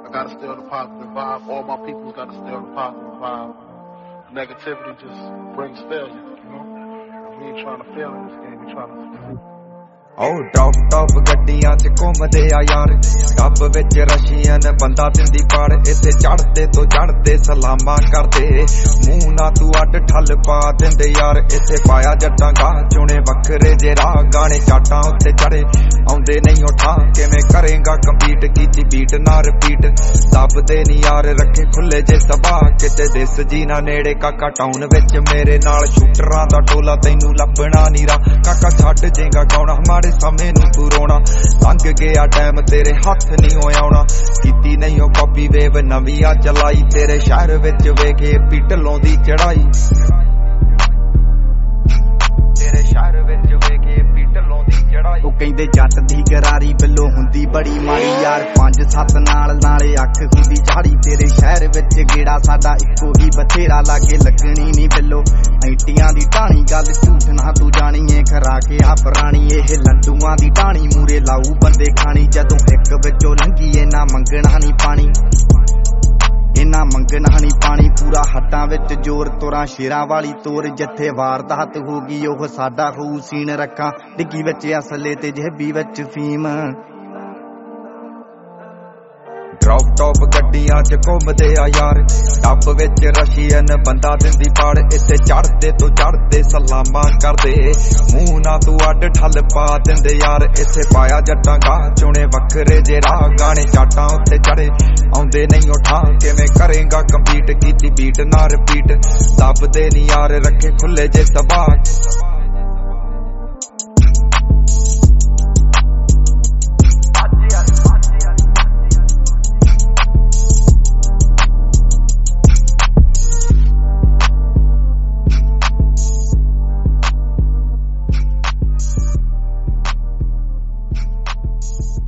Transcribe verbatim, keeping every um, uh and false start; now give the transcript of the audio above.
I gotta stay on the positive vibe. All my people's gotta stay on the positive vibe. Negativity just brings failure, you know? We ain't trying to fail in this game, we trying to succeed. Oh, top top ਗੱਡੀਆਂ ਚ ਘੁੰਮਦੇ ਆ ਯਾਰ tub ਵਿੱਚ Russian ਬੰਦਾ ਦਿੰਦੀ ਪਾੜ ਇੱਥੇ ਚੜਦੇ ਤੋਂ ਚੜਦੇ ਸਲਾਮਾਂ ਕਰਦੇ ਮੂੰਹ ਨਾ ਤੂੰ ਅੱਡ ਠੱਲ ਪਾ ਦਿੰਦੇ ਯਾਰ ਇੱਥੇ ਪਾਇਆ ਜੱਟਾਂ ਗਾਹ ਚੁਣੇ ਵੱਖਰੇ ਜੇ ਰਾਹ ਗਾਣੇ ਚਾਟਾਂ ਉੱਤੇ ਚੜੇ ਆਉਂਦੇ ਨਹੀਂ ਉਠਾ ਕਿਵੇਂ ਕਰੇਗਾ ਕੰਪੀਟ ਕੀਤੀ ਬੀਟ ਨਾ ਰਿਪੀਟ ਦੱਬਦੇ ਨਹੀਂ ਯਾਰ ਰੱਖੇ ਖੁੱਲੇ ਜੇ ਸਭਾ ਕਿਤੇ ਦਿਸ ਜੀ ਨਾ ਨੇੜੇ ਕਾਕਾ ਟਾਊਨ ਵਿੱਚ ਮੇਰੇ ਨਾਲ ਸ਼ੂਟਰਾਂ ਦਾ ਟੋਲਾ ਤੈਨੂੰ ਲੱਭਣਾ ਨੀ ਰਾ ਕਾਕਾ ਛੱਡ ਜੇਗਾ ਗਾਉਣਾ ਮਾੜੇ ਸਮੇਂ ਨੂੰ ਤੂੰ ਰੋਣਾ ਲੰਘ ਗਿਆ ਟਾਈਮ ਤੇਰੇ ਹੱਥ ਨਹੀਂ ਹੋ ਆਉਣਾ ਕੀਤੀ ਨਹੀਂ ਉਹ ਕਾਪੀ ਵੇਵ ਨਵੀਂ ਆ ਚਲਾਈ ਤੇਰੇ ਸ਼ਹਿਰ ਵਿੱਚ ਵੇਖੇ ਪਿੱਟਲੋਂ ਦੀ ਚੜਾਈ ਤੇਰੇ ਸ਼ਹਿਰ ਵਿੱਚ ਵੇਖੇ ਪਿੱਟਲੋਂ ਦੀ ਚੜਾਈ ਉਹ ਕਹਿੰਦੇ ਜੱਟ ਦੀ ਗਰਾਰੀ ਬਿੱਲੋ ਹੁੰਦੀ ਬੜੀ ਮਾੜੀ ਯਾਰ ਪੰਜ ਸੱਤ ਨਾਲ ਨਾਲੇ ਅੱਖ ਹੁੰਦੀ ਝਾੜੀ ਤੇਰੇ ਸ਼ਹਿਰ ਵਿੱਚ ਗੇੜਾ ਸਾਡਾ ਇੱਕੋ ਹੀ ਬਥੇਰਾ ਲਾਗੇ ਲੱਗਣੀ ਨਹੀਂ ਬਿੱਲੋ ਐਂਟੀਆਂ ਦੀ ਢਾਣੀ ਗੱਲ ਝੂਠ ਨਾ ਤੂੰ ਜਾਣੀ ਏ ਖਰਾ ਕੇ ਆ ਪੁਰਾਣੀ ਇਹ ਲੰਡੂਆਂ ਦੀ ਢਾਣੀ ਮੂਰੇ ਲਾਊ ਬੰਦੇ ਖਾਣੀ ਜਦੋਂ ਇੱਕ ਵਿੱਚੋਂ ਲੰਘੀ ਇਹਨਾਂ ਮੰਗਣਾ ਨਹੀਂ ਪਾਣੀ ਇਹਨਾਂ ਮੰਗਣਾ ਨਹੀਂ ਪਾਣੀ ਪੂਰਾ ਹੱਟਾਂ ਵਿੱਚ ਜ਼ੋਰ ਤੁਰਾਂ ਸ਼ੇਰਾਂ ਵਾਲੀ ਤੋਰ ਜਿੱਥੇ ਵਾਰਦਾਤ ਹੋ ਗਈ ਉਹ ਸਾਡਾ ਹੋਊ ਸੀਨ ਰੱਖਾਂ ਡਿੱਗੀ ਵਿੱਚ ਅਸਲੇ ਤੇ ਜੇਬੀ ਵਿੱਚ ਫੀਮ ਡ੍ਰੌਪ ਟੌਪ ਗੱਡੀਆਂ ਚ ਘੁੰਮਦੇ ਆ ਯਾਰ ਟੱਬ ਵਿੱਚ ਰਸ਼ੀਅਨ ਬੰਦਾ ਦਿੰਦੀ ਪਾੜ ਇੱਥੇ ਚੜਦੇ ਤੋਂ ਚੜਦੇ ਸਲਾਮਾਂ ਕਰਦੇ ਮੂੰਹ ਨਾ ਤੂੰ ਅੱਡ ਠੱਲ ਪਾ ਦਿੰਦੇ ਯਾਰ ਇੱਥੇ ਪਾਇਆ ਜੱਟਾਂ ਗਾਹ ਚੁਣੇ ਵੱਖਰੇ ਜੇ ਰਾਹ ਗਾਣੇ ਚਾਟਾਂ ਉੱਤੇ ਚੜੇ ਆਉਂਦੇ ਨਹੀਂ ਉਠਾ ਕਿਵੇਂ ਕਰੇਗਾ ਕੰਪੀਟ ਕੀਤੀ ਬੀਟ ਨਾ ਰਿਪੀਟ ਦੱਬਦੇ ਨਹੀਂ ਯਾਰ ਰੱਖੇ ਖੁੱਲੇ ਜੇ ਸਭਾ you